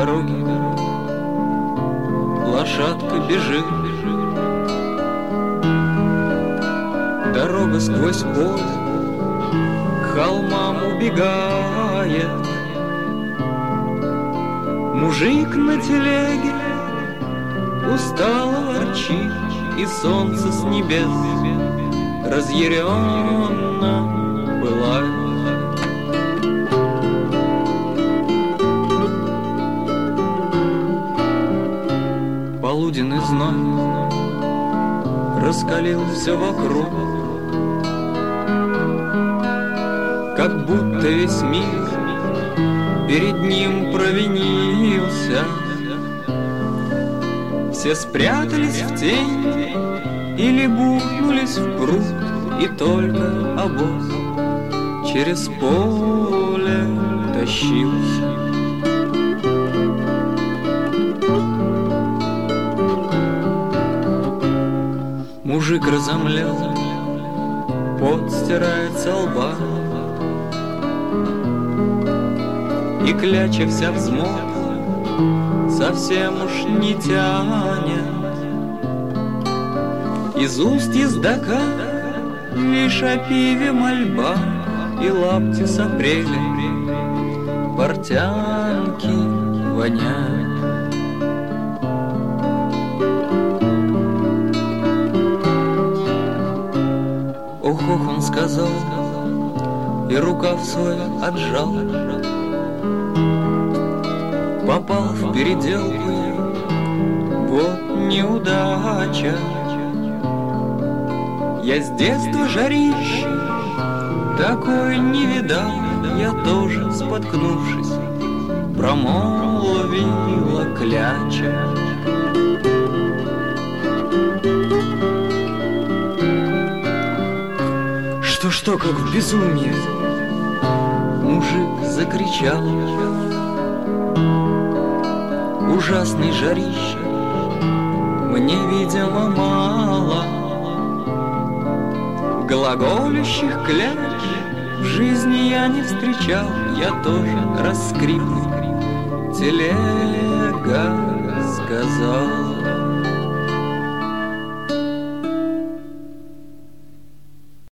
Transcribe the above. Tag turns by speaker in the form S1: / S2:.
S1: дороги лошадка бежит. Дорога сквозь поле к холмам убегает. Мужик на телеге устало ворчит, и солнце с небес разъяренно пылает. Полуденный зной раскалил все вокруг, как будто весь мир перед ним провинился. Все спрятались в тень или бухнулись в пруд, и только обоз через поле тащился. Мужик разомлел, пот стирает со лба, и кляча вся взмокла, совсем уж не тянет. Из уст ездока лишь о пиве мольба, и лапти с апреля портянки воняют. Ох, он сказал, и рукав свой отжал. Попал в переделку я, вот неудача. Я с детства жарище такой не видал. Я тоже, споткнувшись, промолвила кляча. Что, как в безумии? Мужик закричал. Ужасный жарище мне, видимо, мало. Глаголющих кляч в жизни я не встречал. Я тоже раскрив телега сказал.